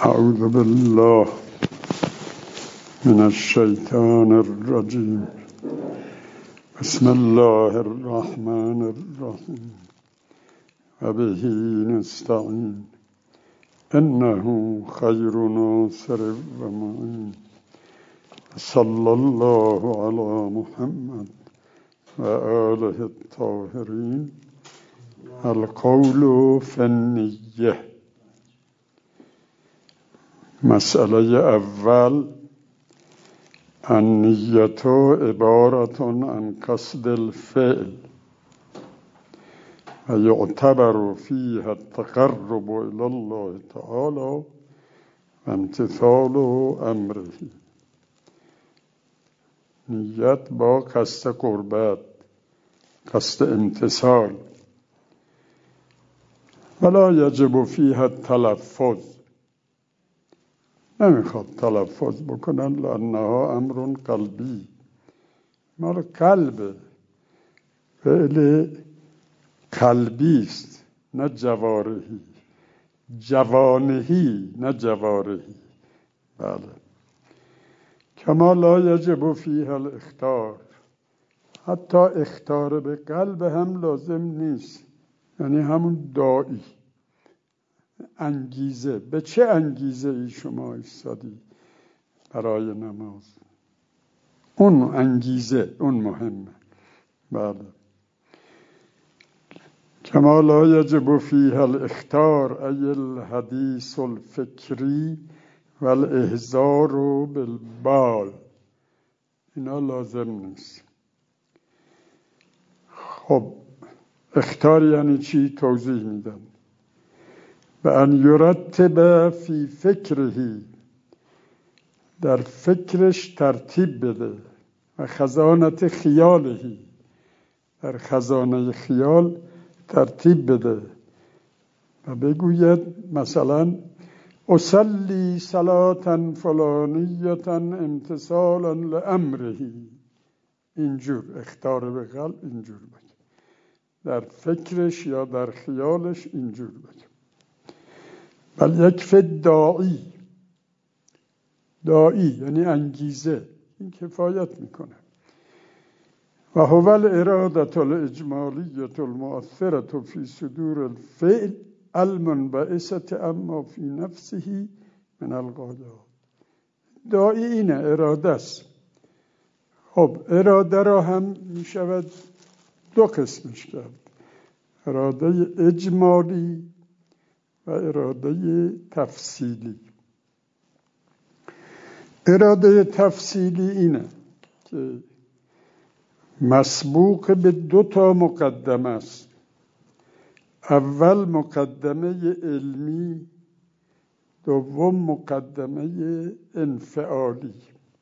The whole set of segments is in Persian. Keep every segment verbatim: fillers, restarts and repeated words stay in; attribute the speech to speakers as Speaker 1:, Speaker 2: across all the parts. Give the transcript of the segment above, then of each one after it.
Speaker 1: اعوذ بالله من الشیطان الرجیم. بسم الله الرحمن الرحیم و به نستعین انه خیر ناصر و معین. صلی الله علی محمد و آله الطاهرین. القول فی النیه. مسئله اول، النیت عبارت عن قصد الفعل و یعتبر فیها التقرب الى الله تعالی و امتثال امره. نیت با قصد قربت، قصد امتثال. ولا یجب فیها التلفظ، نمیخواد تلفظ بکنن لانها امر قلبی، مال قلب، فعل قلبی است نه جوارحی، جوانحی نه جوارحی. بله. کما لا یجب فیها الاختار، حتی اختار به قلب هم لازم نیست، یعنی همون داعی، انگیزه. به چه انگیزه ای شما ایستادی برای نماز؟ اون انگیزه، اون مهمه. بله. کما لا یجب فیها الاختار ای الحدیث الفکری و الاحضار بالبال، اینا لازم نیست. خب اختار یعنی چی؟ توضیح میدن. و ان یرتب فی فکره، در فکرش ترتیب بده. و خزانت خیالهی، در خزانه خیال ترتیب بده و بگوید مثلا اصلی صلاة فلانیة امتثالا لامره. اینجور اختار به قلب اینجور بده، در فکرش یا در خیالش اینجور بده. بل یکفی داعی، داعی یعنی انگیزه، این کفایت میکنه. و هو الاراده الاجمالیه المؤثره فی صدور الفعل المنبعثه اما فی نفسه من الغایات. داعی اینه، اراده است. خب اراده را هم میشود دو قسمش کرد، اراده اجمالی و اراده تفصیلی. اراده تفصیلی اینه که مسبوق به دو تا مقدمه است. اول مقدمه علمی، دوم مقدمه انفعالی.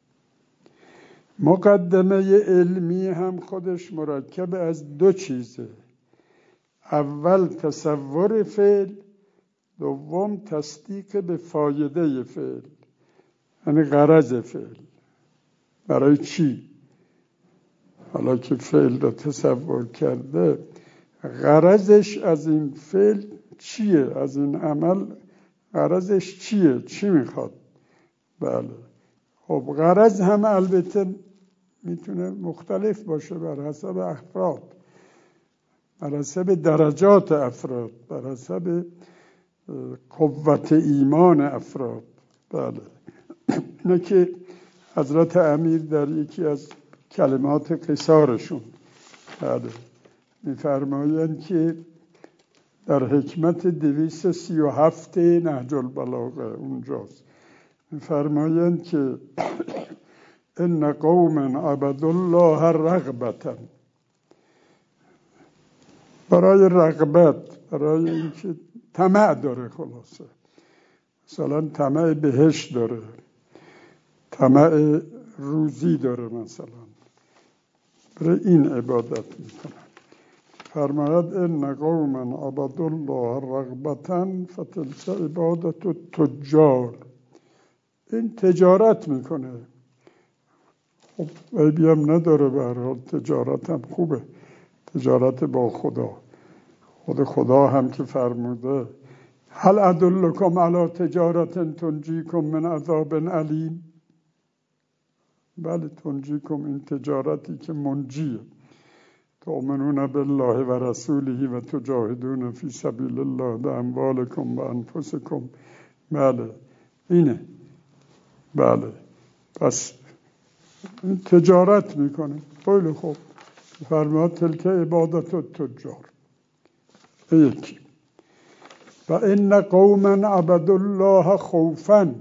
Speaker 1: مقدمه علمی هم خودش مرکب از دو چیزه. اول تصور فعل، دوم تصدیق به فایده فعل، یعنی غرض فعل. برای چی؟ حالا که فعل رو تصور کرده، غرضش از این فعل چیه؟ از این عمل غرضش چیه؟ چی میخواد؟ بله. خب غرض هم البته میتونه مختلف باشه بر حسب افراد، بر حسب درجات افراد، بر حسب قوت ایمان افراد. بله. اینه که حضرت امیر در یکی از کلمات قصارشون بله میفرمایند که در حکمت دویست سی و هفت نهج البلاغه اونجاست، میفرمایند که ان قوم عبدوا الله رغبتا، برای رغبت، برای اینکه طمع داره. خلاصه مثلا طمع بهشت داره، طمع روزی داره، مثلا برای این عبادت میکنن. فرماید ان قوما عبدوا الله رغبتا فتلك عبادت التجار. این تجارت میکنه. خب عیبی هم نداره، به هر حال تجارت هم خوبه، تجارت با خدا. خود خدا هم که فرموده هل ادلکم علی تجارت تنجیکم من عذاب علیم. بله تنجیکم، این تجارتی که منجیه. تؤمنون بالله و رسوله و تجاهدون فی سبیل الله باموالکم و انفسکم. بله اینه. بله پس تجارت میکنه. خیلی خوب. فرماد تلک عبادت التجار. یکی. و ان قوما عبدوا الله خوفا،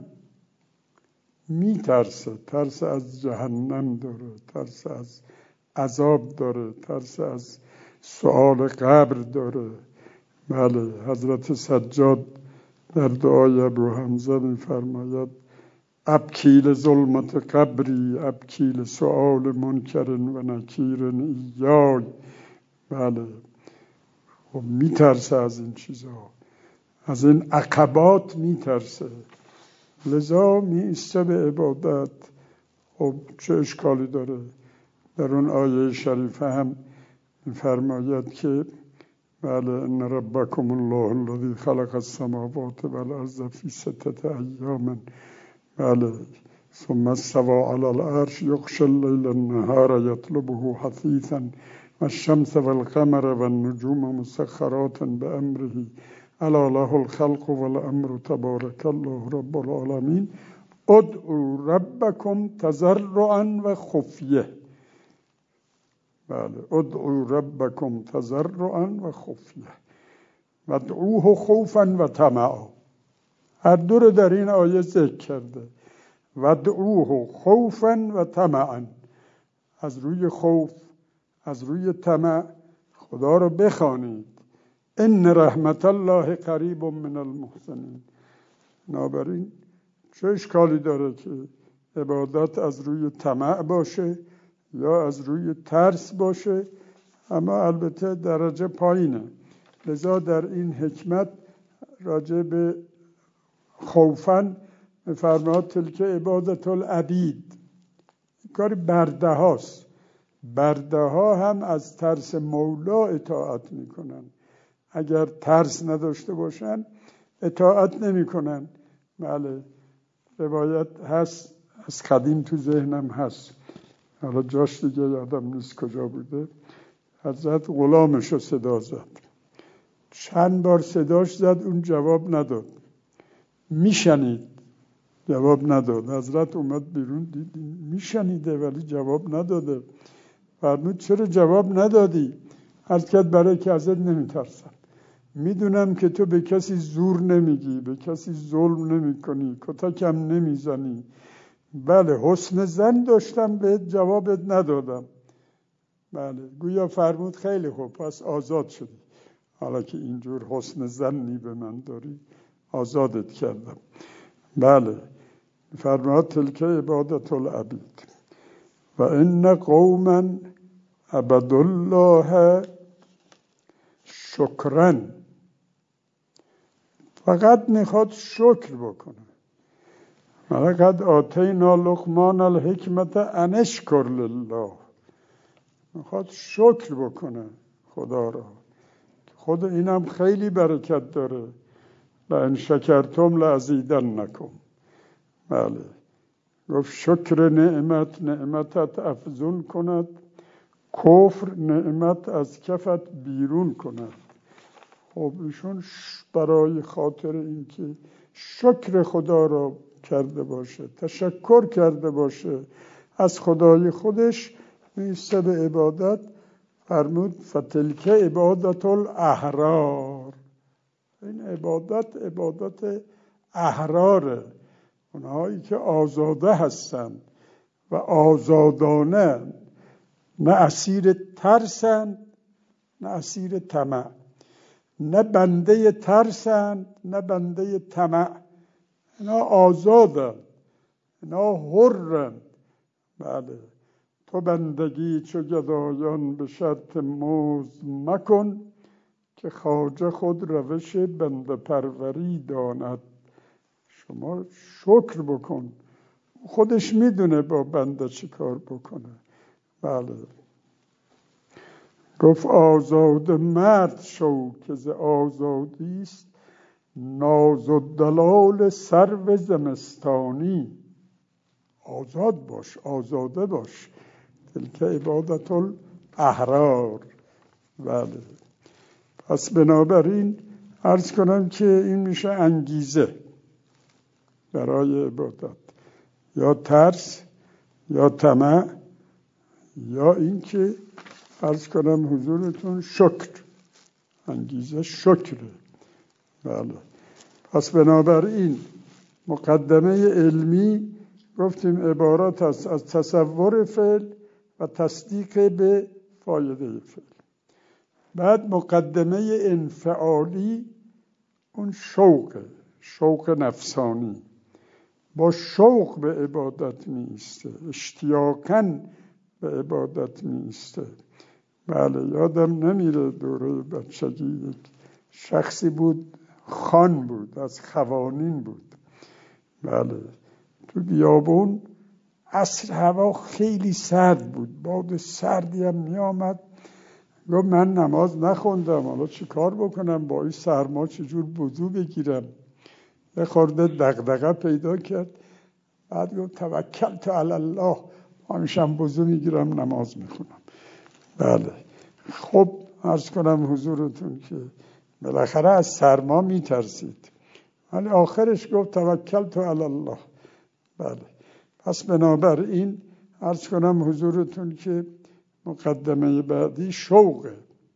Speaker 1: میترسه، ترس از جهنم داره، ترس از عذاب داره، ترس از سؤال قبر داره. بله حضرت سجاد در دعای ابو حمزه میفرماید ابکی لظلمت قبری ابکی لسؤال منکر و نکیر ایای. بله خب میترسه از این چیزها، از این عقبات میترسه، لذا میسته به عبادت. خب چه اشکالی داره؟ در اون آیه شریفه هم میفرماید که بله ان ربکم الله الذی خلق السماوات والارض فی ستة ایام بله ثم استوى علی العرش یغشی الليل النهار یطلبه حثیثا والشمس والقمر والنجوم مسخرات بأمره الا له الخلق والامر تبارک الله رب العالمین ادعوا ربکم تضرعا و خفیه. بله ادعوا ربکم تضرعا و خفیه وادعوه خوفا و طمعا. هر دو رو در این آیه ذکر کرده. وادعوه خوفا و طمعا، از روی خوف، از روی طمع خدا رو بخوانید. ان رحمت الله قریب من المحسنین. بنابراین چه اشکالی داره که عبادت از روی طمع باشه یا از روی ترس باشه؟ اما البته درجه پایینه. لذا در این حکمت راجع به خوفاً می‌فرماد تلک عبادت العبید. کار برده هاست. برده ها هم از ترس مولا اطاعت میکنن. اگر ترس نداشته باشن اطاعت نمیکنن. بله روایت هست، از قدیم تو ذهنم هست، حالا جاش دیگه یادم نیست کجا بوده. حضرت غلامش رو صدا زد، چند بار صداش زد اون جواب نداد، میشنید جواب نداد. حضرت اومد بیرون دید میشنیده ولی جواب نداده. فرمود چرا جواب ندادی؟ عرض کرد برای که ازت نمیترسم، میدونم که تو به کسی زور نمیگی، به کسی ظلم نمی کنی، کتکم نمیزنی. بله حسن ظن داشتم به جوابت ندادم. بله گویا فرمود خیلی خوب پس آزاد شدی، حالا که اینجور حسن ظنی به من داری آزادت کردم. بله فرمود تلک عبادت العبید و ان قوما عبدوا الله شکرن. فقط میخواد شکر بکنه. لقد آتینا لقمان الحکمت ان اشکر لله. میخواد شکر بکنه خدا را. خود اینم خیلی برکت داره. لئن شکرتم لازیدنکم. بله گفت شکر نعمت نعمتت افزون کند، کفر نعمت از کفت بیرون کند. خب ایشون برای خاطر اینکه شکر خدا را کرده باشه، تشکر کرده باشه از خدای خودش، میسته به عبادت. فرمود فتلک عبادت الاحرار. این عبادت عبادت احراره، اونهایی که آزاده هستند و آزادانه، نه اسیر ترسند نه اسیر طمع، نه بنده ترسند نه بنده طمع. اینا آزادند، اینا حرند. بله تو بندگی چو گدایان به شرط مزد مکن، که خواجه خود روش بنده پروری داند. شما شکر بکن، خودش میدونه با بنده چی کار بکنه. بله گفت آزاد مرد شو که ز آزادیست ناز و دلال سرو زمستانی. آزاد باش، آزاده باش. تلک عبادت الاحرار. بله. پس بنابراین عرض کنم که این میشه انگیزه برای عبادت، یا ترس یا طمع، یا اینکه عرض کنم حضورتون شکر. انگیزه شکره. بله. پس بنابراین مقدمه علمی گفتیم عبارت است از تصور فعل و تصدیق به فایده فعل. بعد مقدمه انفعالی اون شوقه، شوق نفسانی. با شوق به عبادت می ایسته، اشتیاقاً به عبادت می ایسته. بله. یادم نمیره دوره بچگی یک شخصی بود، خان بود، از خوانین بود. بله. تو بیابون عصر هوا خیلی سرد بود، باد سردی هم می آمد. گفت من نماز نخوندم، حالا چی کار بکنم با این سرما، چجور وضو بگیرم؟ یه خورده دغدغه پیدا کرد. بعد گفت توکلت علی الله، همیشم وضو میگیرم نماز میخونم. بله. خب عرض کنم حضورتون که بالاخره از سرما میترسید، ولی آخرش گفت توکلت علی الله. بله. پس بنابراین عرض کنم حضورتون که مقدمه بعدی شوقه.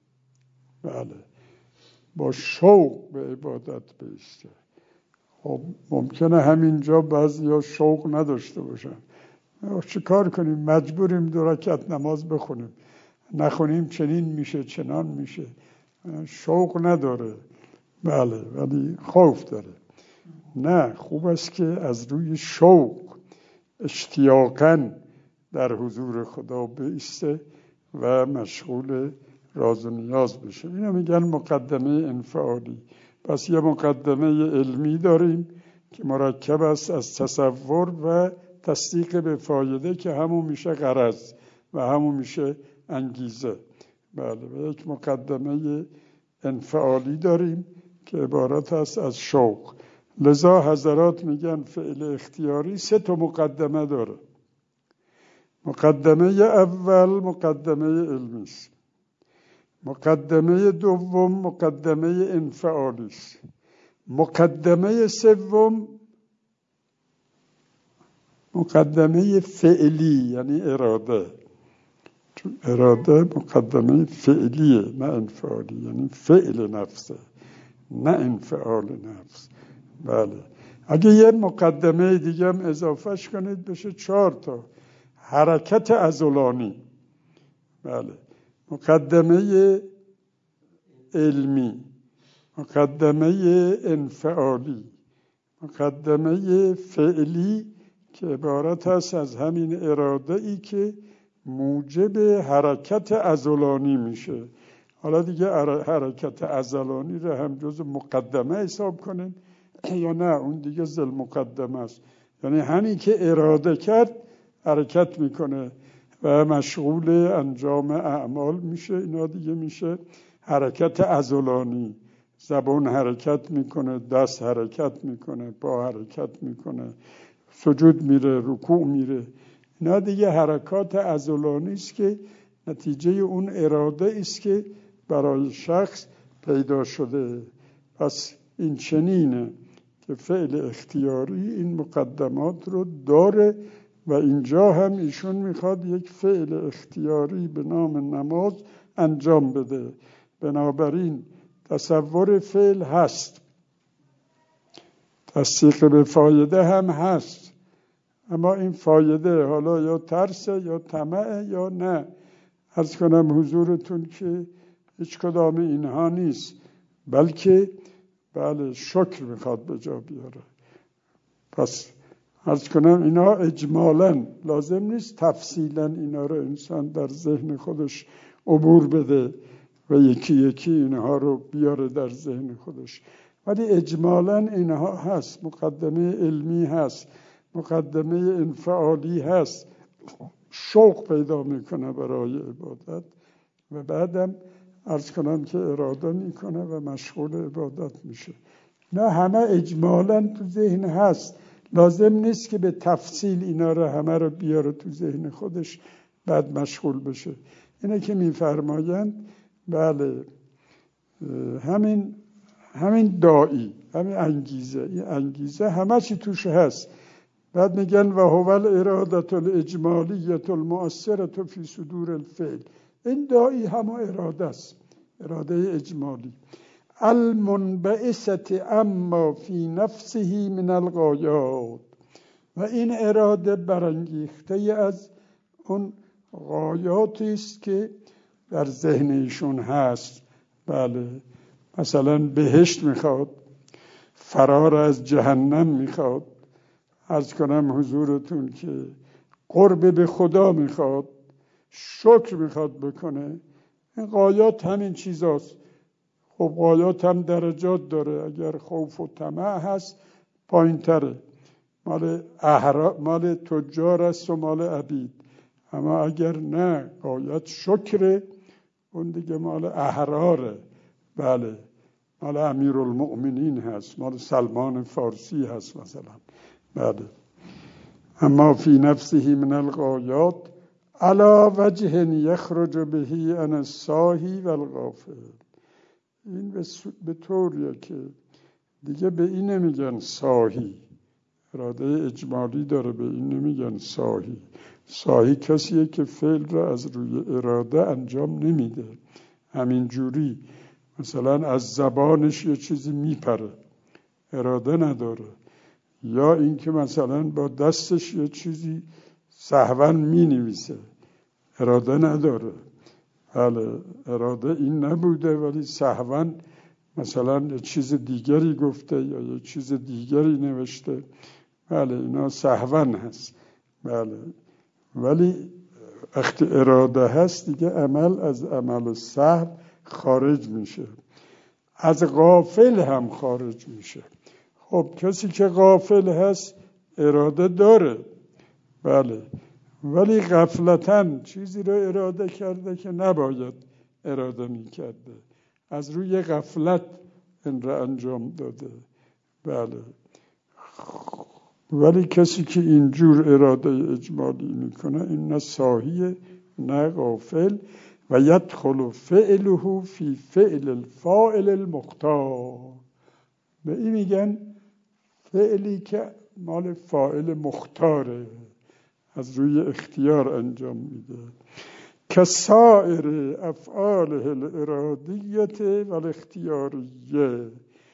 Speaker 1: بله. با شوق به عبادت بیسته. خب ممکنه همینجا بعضیا شوق نداشته باشن. چه کار کنیم؟ مجبوریم دو رکعت نماز بخونیم، نخونیم چنین میشه چنان میشه. شوق نداره. بله. ولی خوف داره. نه، خوب است که از روی شوق اشتیاقاً در حضور خدا بایسته و مشغول راز و نیاز بشه. اینو میگن مقدمه انفعالی. پس یه مقدمه علمی داریم که مرکب است از تصور و تصدیق به فایده که همون میشه غرض و همون میشه انگیزه. بله. و یک مقدمه انفعالی داریم که عبارت است از شوق. لذا حضرات میگن فعل اختیاری سه تا مقدمه داره. مقدمه اول مقدمه علمی است. مقدمه دوم مقدمه انفعالی است. مقدمه سوم مقدمه فعلی، یعنی اراده. چون اراده مقدمه فعلیه نه انفعالی، یعنی فعل نفسه نه انفعال نفس. بله. اگه یه مقدمه دیگه هم اضافهش کنید بشه چهار تا. حرکت عضلانی. بله. مقدمه علمی، مقدمه انفعالی، مقدمه فعلی که عبارت است از همین اراده ای که موجب حرکت عضلانی میشه. حالا دیگه حرکت عضلانی رو هم جز مقدمه حساب کنیم یا نه، اون دیگه ذل مقدمه است. یعنی همین که اراده کرد حرکت میکنه و مشغول انجام اعمال میشه. اینا دیگه میشه حرکت عضلانی. زبان حرکت میکنه، دست حرکت میکنه، پا حرکت میکنه، سجود میره، رکوع میره. اینا دیگه حرکات عضلانی است که نتیجه اون اراده است که برای شخص پیدا شده. پس این چنینه که فعل اختیاری این مقدمات رو داره و اینجا هم ایشون میخواد یک فعل اختیاری به نام نماز انجام بده. بنابراین تصور فعل هست، تصدیق به فایده هم هست، اما این فایده حالا یا ترس یا طمع یا نه. عرض کنم حضورتون که هیچ کدام اینها نیست، بلکه بله شکر میخواد به جا بیاره. پس عرض کنم اینا اجمالاً، لازم نیست تفصیلاً اینا رو انسان در ذهن خودش عبور بده و یکی یکی اینها رو بیاره در ذهن خودش، ولی اجمالاً اینها هست. مقدمه علمی هست، مقدمه انفعالی هست، شوق پیدا میکنه برای عبادت و بعدم عرض کنم که اراده میکنه و مشغول عبادت میشه. نه همه اجمالاً تو ذهن هست، لازم نیست که به تفصیل اینا رو همه رو بیاره تو ذهن خودش بعد مشغول بشه. اینه که میفرمایند بله همین همین داعی، همین انگیزه، این انگیزه همه چی توش هست. بعد میگن و هو الاراده الاجمالیه المؤثره فی صدور الفعل، این داعی همه اراده است، اراده اجمالی المنبعثه اما فی نفسه من الغایات، و این اراده برانگیخته از اون غایاتی است که در ذهنشون هست. بله مثلا بهشت میخواد، فرار از جهنم میخواد، عرض کنم حضورتون که قرب به خدا میخواد، شکر میخواد بکنه. این غایات همین چیزاست. خب غایات هم درجات داره، اگر خوف و طمع هست پایین تره، مال احرا مال تجار است و مال عبید. اما اگر نه غایت شکره، اون دیگه مال احراره. بله مال امیرالمؤمنین هست، مال سلمان فارسی هست مثلا. بله اما فی نفسه من الغایات علی وجه یخرج به عن الساهی و الغافل، این به طوریه که دیگه به این نمیگن ساهی، اراده اجمالی داره، به این نمیگن ساهی. ساهی کسیه که فعل را از روی اراده انجام نمیده، همین جوری مثلا از زبانش یه چیزی میپره، اراده نداره، یا اینکه مثلا با دستش یه چیزی سهوا مینویسه، اراده نداره. بله اراده این نبوده ولی سهوا مثلا یه چیز دیگری گفته یا یه چیز دیگری نوشته. بله اینا سهوا هست. بله ولی وقتی اراده هست دیگه عمل از عمل سهو خارج میشه، از غافل هم خارج میشه. خب کسی که غافل هست اراده داره، بله، ولی غفلتاً چیزی رو اراده کرده که نباید اراده میکرده، از روی غفلت این را انجام داده. بله ولی کسی که اینجور اراده اجمالی میکنه این نه ساهیه نه غافل، و یدخل فعله فی فعل الفاعل المختار، به این میگن فعلی که مال فاعل مختاره، از روی اختیار انجام میده. که سایر افعاله الارادیت و الاختیاریه،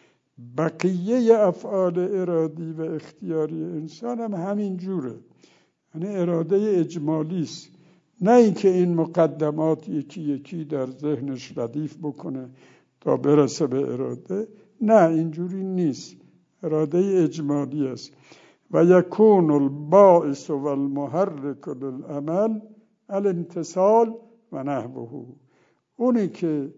Speaker 1: بقیه افعال ارادی و اختیاری انسان هم همین جوره، یعنی اراده اجمالی است، نه اینکه این مقدمات یکی یکی در ذهنش ردیف بکنه تا برسه به اراده، نه اینجوری نیست، اراده اجمالی است. و یکون الباعث و المحرک للعمل الامتثال و نحوه، اونی که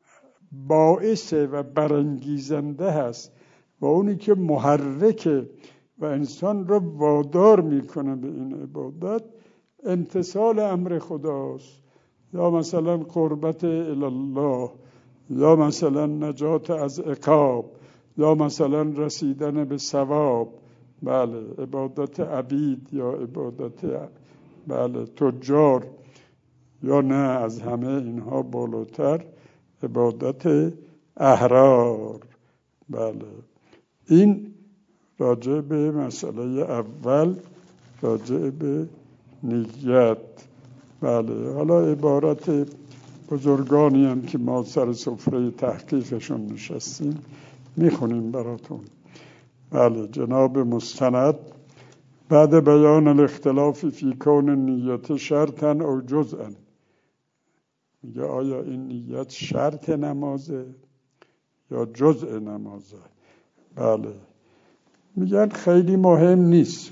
Speaker 1: باعث و برانگیزنده هست و اونی که محرکه و انسان را وادار میکنه به این عبادت امتثال امر خداست، یا مثلا قربت الله، یا مثلا نجات از عقاب، یا مثلا رسیدن به ثواب. بله عبادت عبید یا عبادت بله تجار، یا نه از همه اینها بالاتر عبادت احرار. بله این راجع به مسئله اول، راجع به نیت. بله حالا عبارت بزرگانی هم که ما سر سفره تحقیقشون نشستیم میخونیم براتون. بله جناب مستند بعد بیان الاختلاف فی کون نیت شرطا او جزءا، میگه آیا این نیت شرط نمازه یا جزء نمازه؟ بله میگن خیلی مهم نیست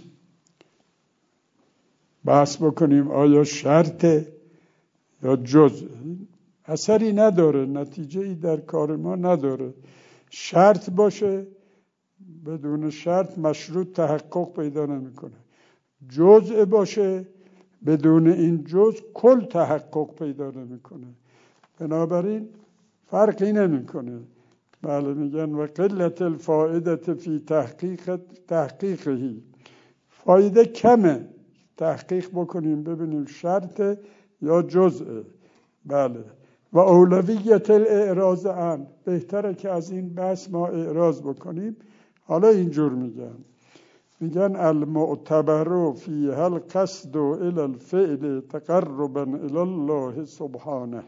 Speaker 1: بحث بکنیم آیا شرطه یا جزء، اثری نداره، نتیجه ای در کار ما نداره. شرط باشه بدون شرط مشروط تحقق پیدا نمیکنه، جزء باشه بدون این جزء کل تحقق پیدا نمیکنه. بنابراین فرقی نمیکنه. بله میگن و قلت الفائده فی تحقیق تحقیقهی، فایده کمه تحقیق بکنیم ببینیم شرط یا جزء. بله و اولویت الاعراض عن، بهتره که از این بحث ما اعراض بکنیم. حالا اینجور میگن میگن المعتبر فیها القصد الى الفعل تقربا الى الله سبحانه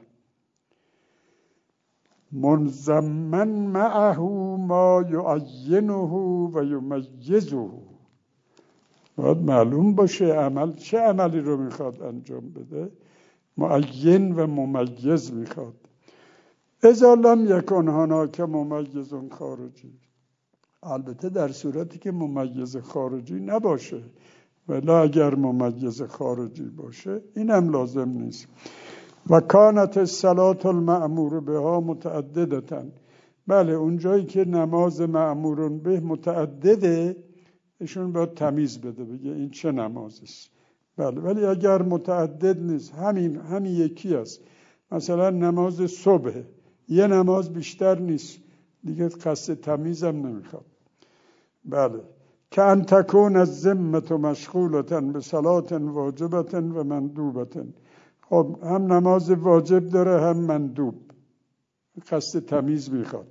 Speaker 1: منضما معه ما یعینه و یمیزه. باید معلوم باشه عمل چه عملی رو میخواد انجام بده، معین و ممیز میخواد. اذا لم یکن هناک ممیز خارجی، البته در صورتی که ممیز خارجی نباشه، ولی اگر ممیز خارجی باشه اینم لازم نیست. و کانت الصلاة المأمور بها متعددة، بله اونجایی که نماز مأمور به متعدده ایشون باید تمیز بده بگه این چه نمازی است. بله ولی اگر متعدد نیست همین همین یکی است، مثلا نماز صبح یه نماز بیشتر نیست دیگه قصد تمیزم نمیخواد. بله که ان تکون الذمة مشغولة بصلاة واجبة و مندوبة، خب هم نماز واجب داره هم مندوب، قصد تمیز میخواد.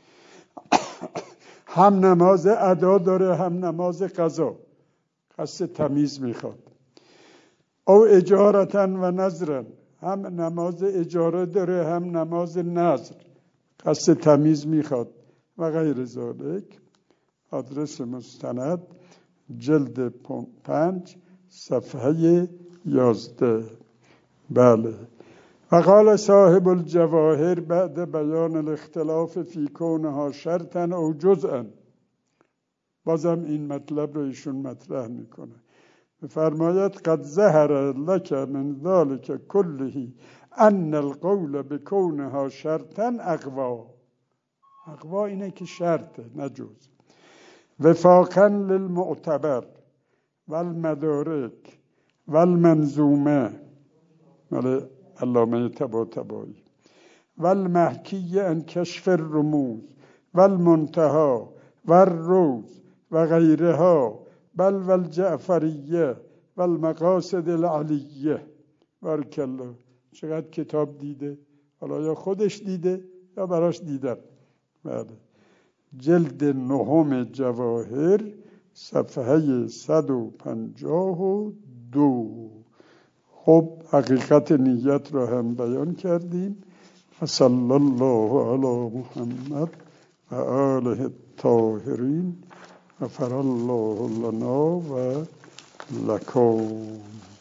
Speaker 1: هم نماز ادا داره هم نماز قضا، قصد تمیز میخواد. او اجارتا و نذرا، هم نماز اجاره داره هم نماز نذر، قصد تمیز میخواد و غیر ذالک. آدرس مستند جلد پنج صفحه یازده. بله و قال صاحب الجواهر بعد بیان الاختلاف فی کونها شرطا او جزءا، بازم این مطلب رو ایشون مطرح میکنه. فرماید قد ظهر لك من ذلك كله ان القول بكونها شرطا اقوا، اقوا اینه که شرطه نه جز. وفاقا للمعتبر والمدارک والمنظومه، مال علامه طباطبایی، والمحکی عن کشف الرموز والمنتهى والروز و غیرها، بل والجعفریه والمقاصد العلیه. بارک الله، چقدر کتاب دیده، حالا یا خودش دیده یا براش دیدن. بله جلد نهم جواهر صفحه صد و پنجاه و دو. خب حقیقت نیت را هم بیان کردیم. صلی الله علی محمد و آله الطاهرین غفر الله لنا و لکم.